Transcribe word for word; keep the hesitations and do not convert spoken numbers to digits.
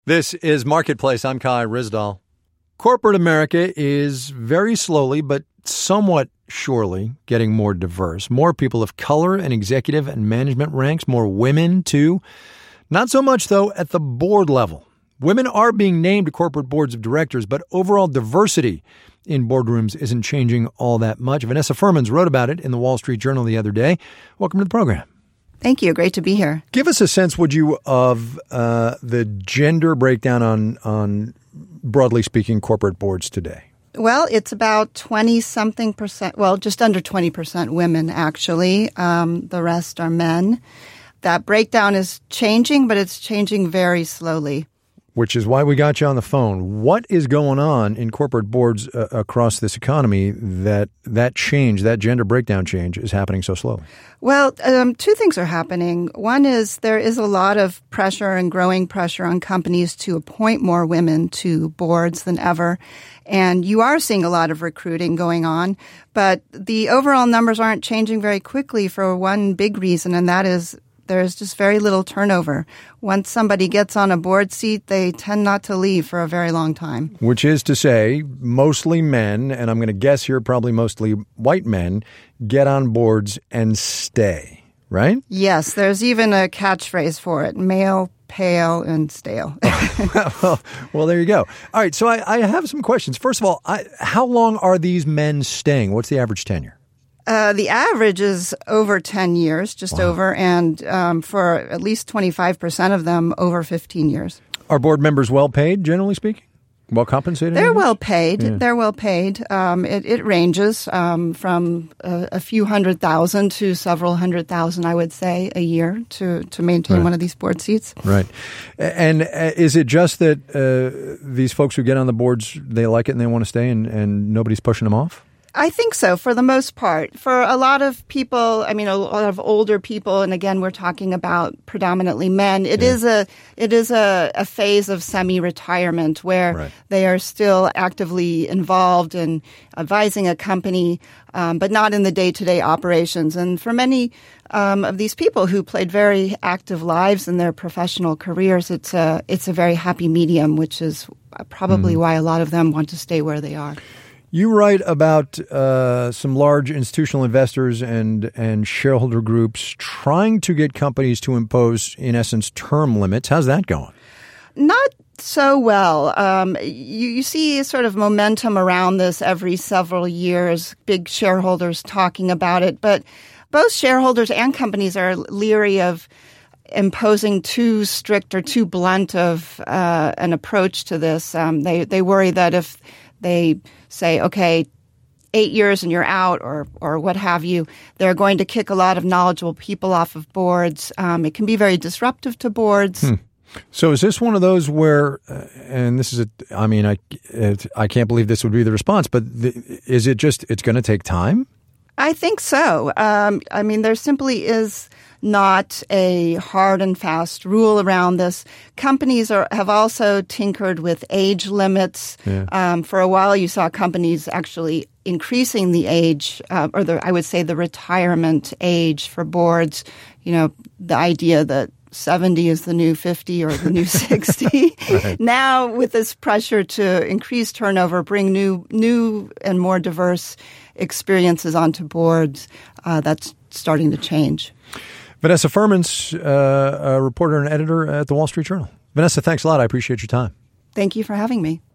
This is Marketplace. I'm Kai Ryssdal. Corporate America is very slowly but somewhat surely getting more diverse. More people of color in executive and management ranks, more women too. Not so much, though, at the board level. Women are being named to corporate boards of directors, but overall diversity in boardrooms isn't changing all that much. Vanessa Furmans wrote about it in the Wall Street Journal the other day. Welcome to the program. Thank you. Great to be here. Give us a sense, would you, of uh, the gender breakdown on, on, broadly speaking, corporate boards today? Well, it's about twenty-something percent, well, just under twenty percent women, actually. Um, the rest are men. That breakdown is changing, but it's changing very slowly. Which is why we got you on the phone. What is going on in corporate boards uh, across this economy that that change, that gender breakdown change, is happening so slowly? Well, um, two things are happening. One is there is a lot of pressure and growing pressure on companies to appoint more women to boards than ever. And you are seeing a lot of recruiting going on. But the overall numbers aren't changing very quickly for one big reason, and that is there's just very little turnover. Once somebody gets on a board seat, they tend not to leave for a very long time. Which is to say, mostly men, and I'm going to guess here probably mostly white men, get on boards and stay, right? Yes, there's even a catchphrase for it, male, pale, and stale. well, well, there you go. All right, so I, I have some questions. First of all, I, how long are these men staying? What's the average tenure? Uh, the average is over ten years, just wow. over, and um, for at least twenty-five percent of them, over fifteen years. Are board members well paid, generally speaking? Well compensated? They're well paid. Yeah. They're well paid. Um, it, it ranges um, from a, a few hundred thousand to several hundred thousand, I would say, a year to, to maintain right. one of these board seats. Right. And uh, is it just that uh, these folks who get on the boards, they like it and they want to stay and, and nobody's pushing them off? I think so, for the most part. For a lot of people, I mean, a lot of older people, and again, we're talking about predominantly men, it yeah. is a it is a, a phase of semi-retirement where right. they are still actively involved in advising a company, um, but not in the day-to-day operations. And for many um, of these people who played very active lives in their professional careers, it's a, it's a very happy medium, which is probably mm. why a lot of them want to stay where they are. You write about uh, some large institutional investors and and shareholder groups trying to get companies to impose, in essence, term limits. How's that going? Not so well. Um, you, you see sort of momentum around this every several years, big shareholders talking about it. But both shareholders and companies are leery of imposing too strict or too blunt of uh, an approach to this. Um, they, they worry that if they say, okay, eight years and you're out or or what have you, they're going to kick a lot of knowledgeable people off of boards. Um, it can be very disruptive to boards. Hmm. So is this one of those where, uh, and this is a, I mean, I, it, I can't believe this would be the response, but the, is it just, it's going to take time? I think so. Um, I mean, there simply is not a hard and fast rule around this. Companies are, have also tinkered with age limits. Yeah. Um, for a while, you saw companies actually increasing the age, uh, or the, I would say the retirement age for boards. You know, the idea that seventy is the new fifty or the new sixty. Right. Now, with this pressure to increase turnover, bring new, new and more diverse experiences onto boards, uh, that's starting to change. Vanessa Furmans, uh, a reporter and editor at the Wall Street Journal. Vanessa, thanks a lot. I appreciate your time. Thank you for having me.